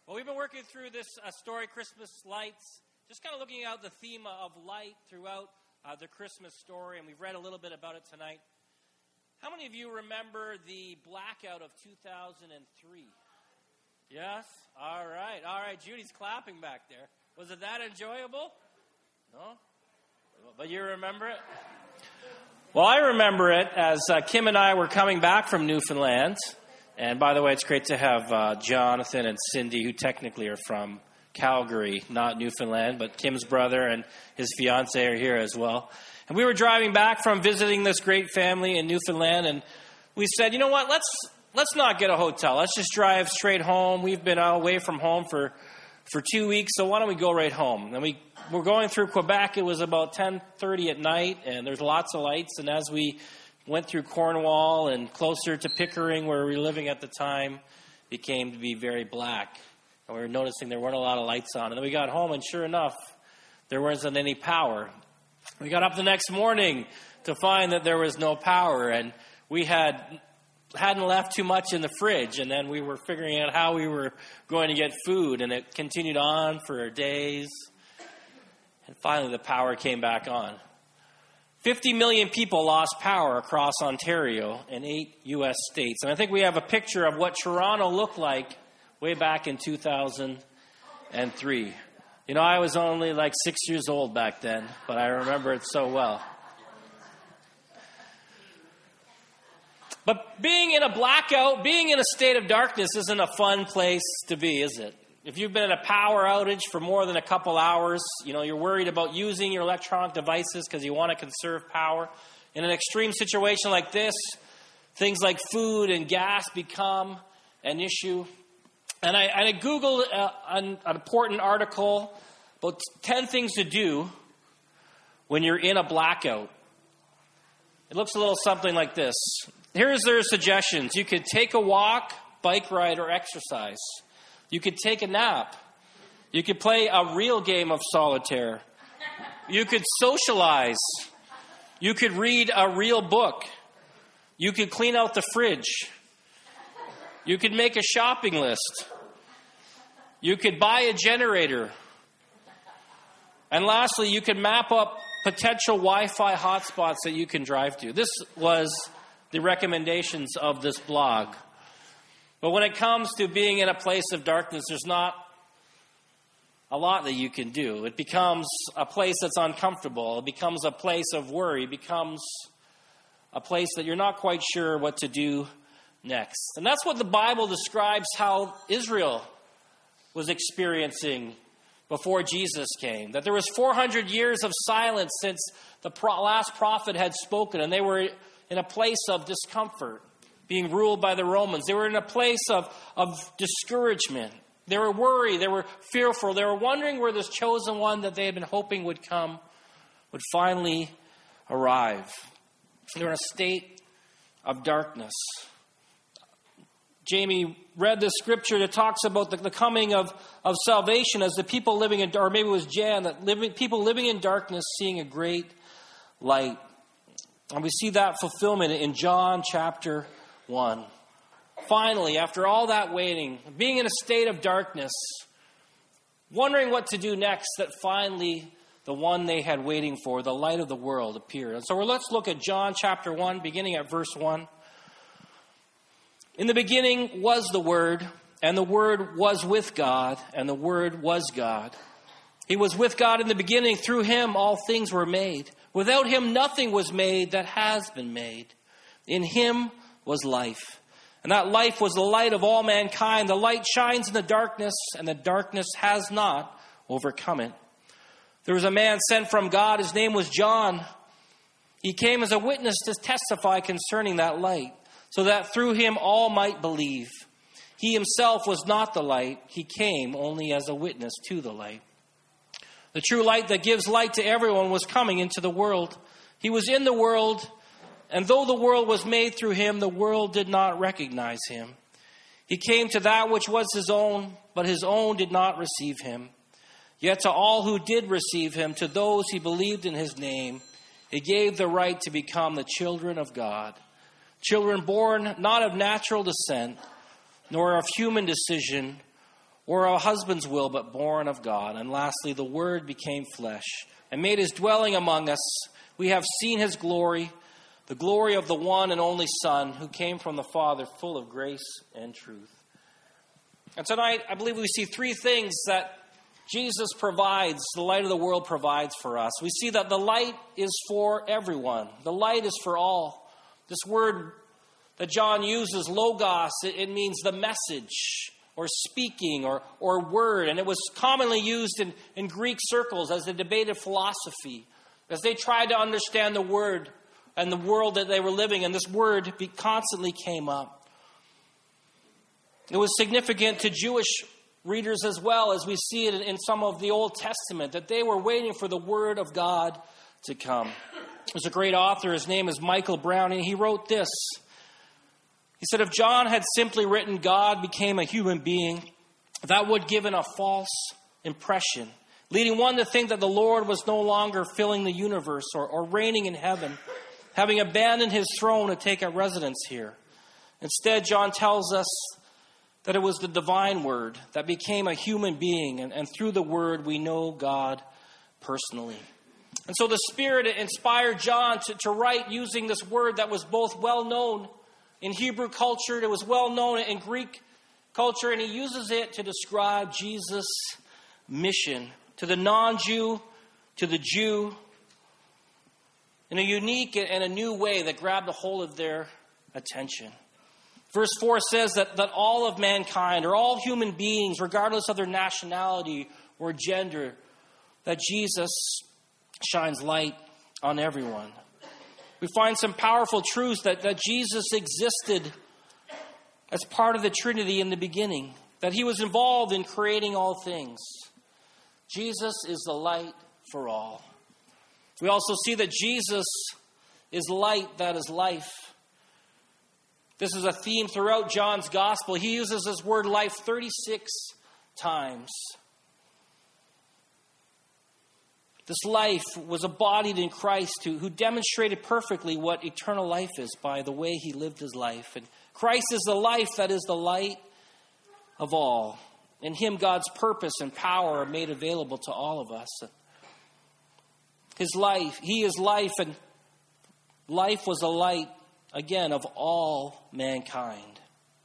Well, we've been working through this story, Christmas Lights, just kind of looking at the theme of light throughout the Christmas story, and we've read a little bit about it tonight. How many of you remember the blackout of 2003? Yes? All right. Judy's clapping back there. Was it that enjoyable? No? But you remember it? Well, I remember it as Kim and I were coming back from Newfoundland. And by the way, it's great to have Jonathan and Cindy, who technically are from Calgary, not Newfoundland, but Kim's brother and his fiancée are here as well. And we were driving back from visiting this great family in Newfoundland, and we said, you know what, let's not get a hotel. Let's just drive straight home. We've been away from home for 2 weeks, so why don't we go right home? And we were going through Quebec. It was about 10:30 at night, and there's lots of lights. And as we went through Cornwall and closer to Pickering, where we were living at the time, it came to be very black. And we were noticing there weren't a lot of lights on. And then we got home, and sure enough, there wasn't any power. We got up the next morning to find that there was no power, and we hadn't left too much in the fridge. And then we were figuring out how we were going to get food, and it continued on for days. And finally, the power came back on. 50 million people lost power across Ontario and 8 U.S. states. And I think we have a picture of what Toronto looked like way back in 2003. You know, I was only like 6 years old back then, but I remember it so well. But being in a blackout, being in a state of darkness isn't a fun place to be, is it? If you've been in a power outage for more than a couple hours, you know, you're worried about using your electronic devices because you want to conserve power. In an extreme situation like this, things like food and gas become an issue. And I Googled an important article about 10 things to do when you're in a blackout. It looks a little something like this. Here's their suggestions. You could take a walk, bike ride, or exercise. You could take a nap. You could play a real game of solitaire. You could socialize. You could read a real book. You could clean out the fridge. You could make a shopping list. You could buy a generator. And lastly, you could map up potential Wi-Fi hotspots that you can drive to. This was the recommendations of this blog. But when it comes to being in a place of darkness, there's not a lot that you can do. It becomes a place that's uncomfortable. It becomes a place of worry. It becomes a place that you're not quite sure what to do next. And that's what the Bible describes how Israel was experiencing before Jesus came. That there was 400 years of silence since the last prophet had spoken, and they were in a place of discomfort, being ruled by the Romans. They were in a place of discouragement. They were worried. They were fearful. They were wondering where this chosen one that they had been hoping would come would finally arrive. They were in a state of darkness. Jamie read the scripture that talks about the coming of salvation as the people living in, or maybe it was Jan, people living in darkness seeing a great light. And we see that fulfillment in John chapter 1. Finally, after all that waiting, being in a state of darkness, wondering what to do next, that finally the one they had waiting for, the light of the world, appeared. And so let's look at John chapter 1, beginning at verse 1. In the beginning was the Word, and the Word was with God, and the Word was God. He was with God in the beginning. Through him all things were made. Without him nothing was made that has been made. In him was life, and that life was the light of all mankind. The light shines in the darkness, and the darkness has not overcome it. There was a man sent from God. His name was John. He came as a witness to testify concerning that light, so that through him all might believe. He himself was not the light. He came only as a witness to the light. The true light that gives light to everyone was coming into the world. He was in the world, and though the world was made through him, the world did not recognize him. He came to that which was his own, but his own did not receive him. Yet to all who did receive him, to those who believed in his name, he gave the right to become the children of God. Children born not of natural descent, nor of human decision, or a husband's will, but born of God. And lastly, the Word became flesh and made his dwelling among us. We have seen his glory, the glory of the one and only Son, who came from the Father, full of grace and truth. And tonight, I believe we see three things that Jesus provides, the light of the world provides for us. We see that the light is for everyone. The light is for all. This word that John uses, logos, it means the message or speaking or word. And it was commonly used in Greek circles as they debated philosophy, as they tried to understand the word and the world that they were living in. This word constantly came up. It was significant to Jewish readers as well, as we see it in some of the Old Testament, that they were waiting for the Word of God to come. There's a great author, his name is Michael Brown, and he wrote this. He said, if John had simply written God became a human being, that would give a false impression, leading one to think that the Lord was no longer filling the universe or reigning in heaven, having abandoned his throne to take up residence here. Instead, John tells us that it was the divine Word that became a human being, and through the Word we know God personally. And so the Spirit inspired John to write using this word that was both well known in Hebrew culture, it was well known in Greek culture, and he uses it to describe Jesus' mission to the non-Jew, to the Jew, in a unique and a new way that grabbed a hold of their attention. Verse 4 says that all of mankind, or all human beings, regardless of their nationality or gender, that Jesus shines light on everyone. We find some powerful truths that Jesus existed as part of the Trinity in the beginning, that he was involved in creating all things. Jesus is the light for all. We also see that Jesus is light that is life. This is a theme throughout John's gospel. He uses this word life 36 times. This life was embodied in Christ who demonstrated perfectly what eternal life is by the way he lived his life. And Christ is the life that is the light of all. In him, God's purpose and power are made available to all of us. His life, he is life, and life was a light, again, of all mankind.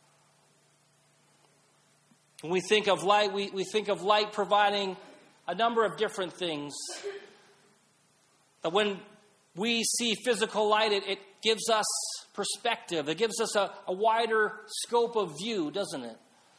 When we think of light, we think of light providing a number of different things. But when we see physical light, it gives us perspective. It gives us a wider scope of view, doesn't it?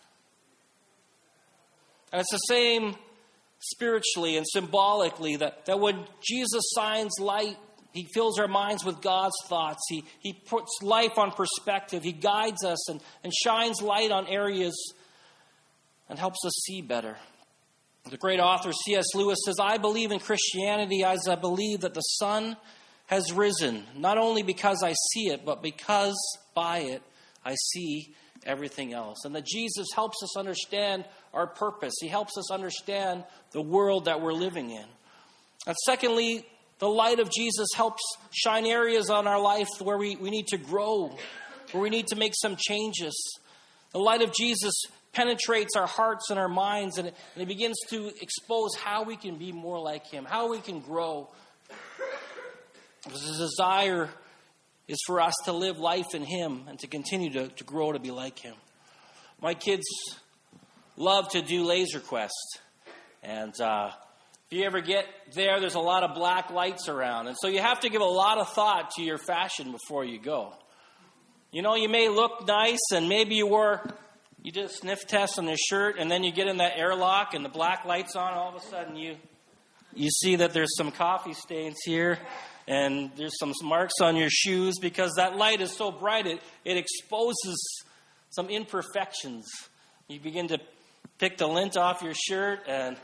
And it's the same spiritually and symbolically, that when Jesus shines light, he fills our minds with God's thoughts. He puts life on perspective. He guides us and shines light on areas and helps us see better. The great author C.S. Lewis says, I believe in Christianity as I believe that the sun has risen, not only because I see it, but because by it I see everything else. And that Jesus helps us understand our purpose. He helps us understand the world that we're living in. And secondly, the light of Jesus helps shine areas on our life where we need to grow, where we need to make some changes. The light of Jesus penetrates our hearts and our minds, and it begins to expose how we can be more like him, how we can grow. Because his desire is for us to live life in him and to continue to grow to be like him. My kids love to do Laser Quest. And if you ever get there, there's a lot of black lights around. And so you have to give a lot of thought to your fashion before you go. You know, you may look nice, and maybe you did a sniff test on your shirt, and then you get in that airlock and the black light's on, all of a sudden you see that there's some coffee stains here, and there's some marks on your shoes, because that light is so bright, it exposes some imperfections. You begin to pick the lint off your shirt,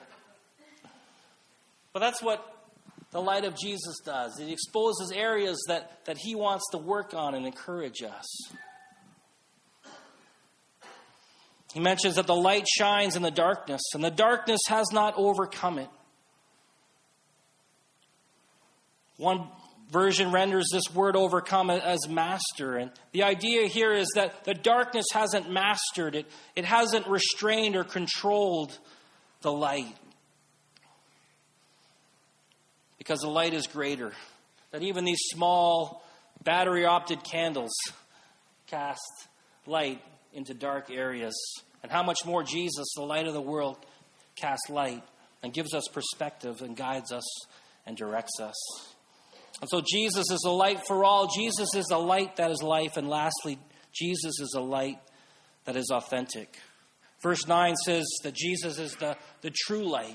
but that's what the light of Jesus does. It exposes areas that he wants to work on and encourage us. He mentions that the light shines in the darkness, and the darkness has not overcome it. version renders this word overcome as master. And the idea here is that the darkness hasn't mastered it. It hasn't restrained or controlled the light. Because the light is greater. That even these small battery-opted candles cast light into dark areas. And how much more Jesus, the light of the world, casts light and gives us perspective and guides us and directs us. And so Jesus is the light for all. Jesus is the light that is life. And lastly, Jesus is a light that is authentic. Verse 9 says that Jesus is the true light.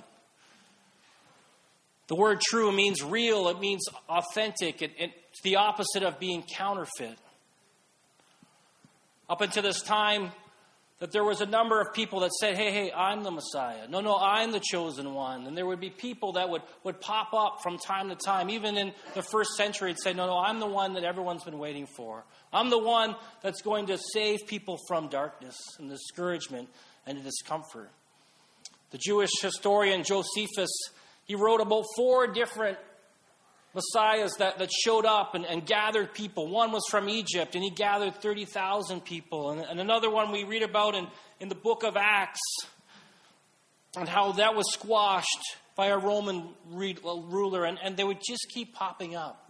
The word true means real. It means authentic. It's the opposite of being counterfeit. Up until this time, that there was a number of people that said, hey, I'm the Messiah. No, I'm the chosen one. And there would be people that would pop up from time to time. Even in the first century, it'd say, no, I'm the one that everyone's been waiting for. I'm the one that's going to save people from darkness and discouragement and discomfort. The Jewish historian Josephus, he wrote about 4 different messiahs that showed up and gathered people. One was from Egypt, and he gathered 30,000 people. And another one we read about in the book of Acts, and how that was squashed by a Roman ruler, and they would just keep popping up.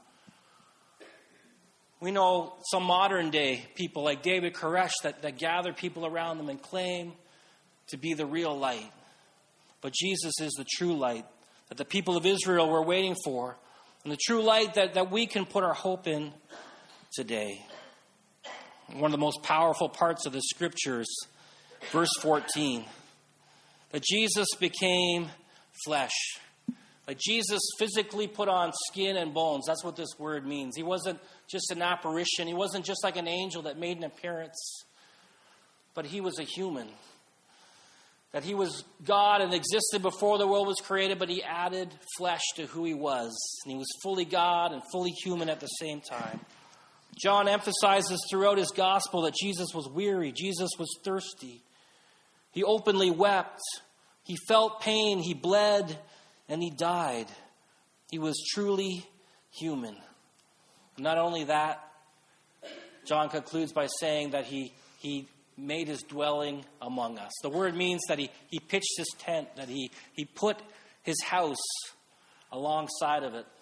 We know some modern day people like David Koresh that gather people around them and claim to be the real light. But Jesus is the true light that the people of Israel were waiting for. And the true light that we can put our hope in today. One of the most powerful parts of the scriptures, verse 14, that Jesus became flesh. Like Jesus physically put on skin and bones. That's what this word means. He wasn't just an apparition. He wasn't just like an angel that made an appearance. But he was a human. That he was God and existed before the world was created, but he added flesh to who he was. And he was fully God and fully human at the same time. John emphasizes throughout his gospel that Jesus was weary. Jesus was thirsty. He openly wept. He felt pain. He bled. And he died. He was truly human. Not only that, John concludes by saying that he made his dwelling among us. The word means that he pitched his tent, that he put his house alongside of it.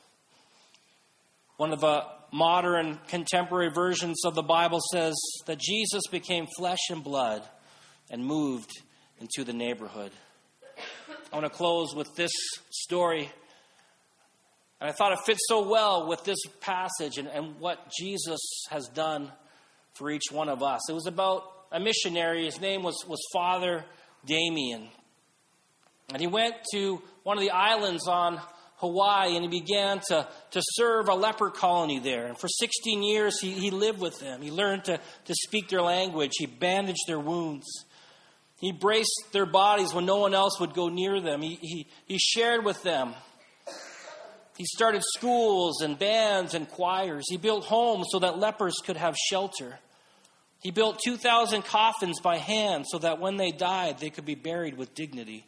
One of the modern contemporary versions of the Bible says that Jesus became flesh and blood and moved into the neighborhood. I want to close with this story. And I thought it fits so well with this passage and what Jesus has done for each one of us. It was about a missionary. His name was Father Damien. And he went to one of the islands on Hawaii, and he began to serve a leper colony there. And for 16 years, he lived with them. He learned to speak their language. He bandaged their wounds. He braced their bodies when no one else would go near them. He shared with them. He started schools and bands and choirs. He built homes so that lepers could have shelter. He built 2,000 coffins by hand so that when they died, they could be buried with dignity.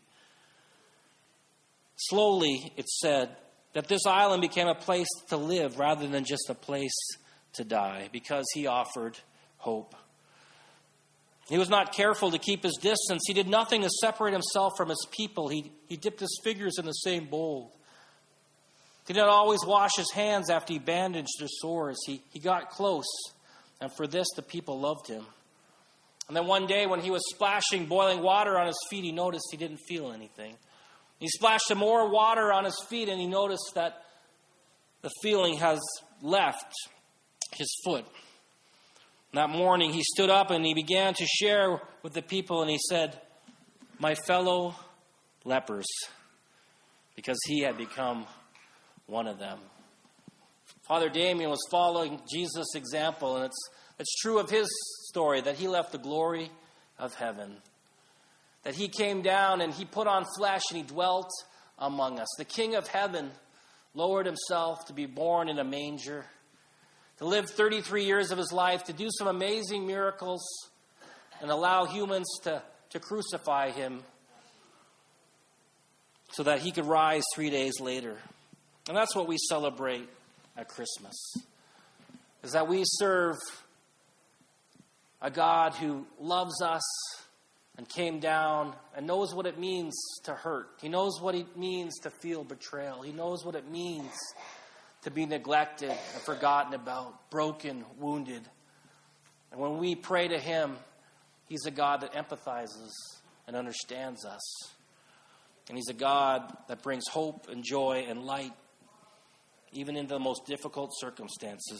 Slowly, it's said that this island became a place to live rather than just a place to die because he offered hope. He was not careful to keep his distance. He did nothing to separate himself from his people. He dipped his fingers in the same bowl. He did not always wash his hands after he bandaged their sores. He got close. And for this, the people loved him. And then one day when he was splashing boiling water on his feet, he noticed he didn't feel anything. He splashed some more water on his feet, and he noticed that the feeling has left his foot. And that morning, he stood up and he began to share with the people, and he said, "My fellow lepers," because he had become one of them. Father Damien was following Jesus' example, and it's true of his story that he left the glory of heaven. That he came down and he put on flesh and he dwelt among us. The King of heaven lowered himself to be born in a manger, to live 33 years of his life, to do some amazing miracles, and allow humans to crucify him so that he could rise 3 days later. And that's what we celebrate at Christmas is that we serve a God who loves us and came down and knows what it means to hurt. He knows what it means to feel betrayal. He knows what it means to be neglected and forgotten about, broken, wounded. And when we pray to him, he's a God that empathizes and understands us. And he's a God that brings hope and joy and light, even into the most difficult circumstances.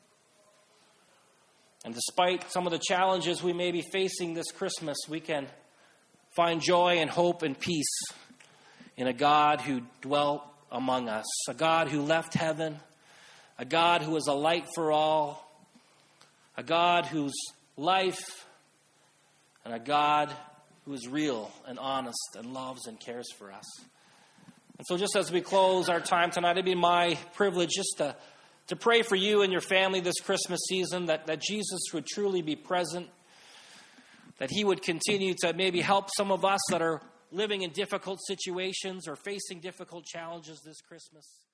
And despite some of the challenges we may be facing this Christmas, we can find joy and hope and peace in a God who dwelt among us, a God who left heaven, a God who is a light for all, a God whose life, and a God who is real and honest and loves and cares for us. And so just as we close our time tonight, it'd be my privilege just to pray for you and your family this Christmas season, that Jesus would truly be present, that he would continue to maybe help some of us that are living in difficult situations or facing difficult challenges this Christmas.